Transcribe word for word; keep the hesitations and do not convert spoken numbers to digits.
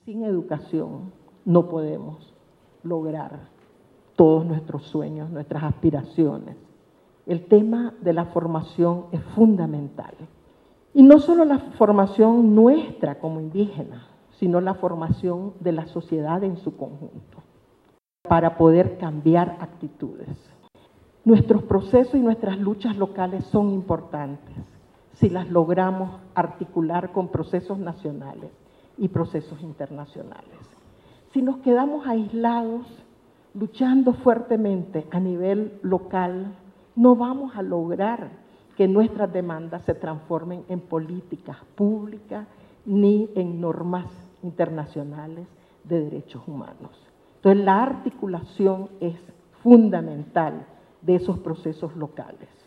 Sin educación no podemos lograr todos nuestros sueños, nuestras aspiraciones. El tema de la formación es fundamental. Y no solo la formación nuestra como indígenas, sino la formación de la sociedad en su conjunto, para poder cambiar actitudes. Nuestros procesos y nuestras luchas locales son importantes si las logramos articular con procesos nacionales y procesos internacionales. Si nos quedamos aislados, luchando fuertemente a nivel local, no vamos a lograr que nuestras demandas se transformen en políticas públicas ni en normas internacionales de derechos humanos. Entonces, la articulación es fundamental de esos procesos locales.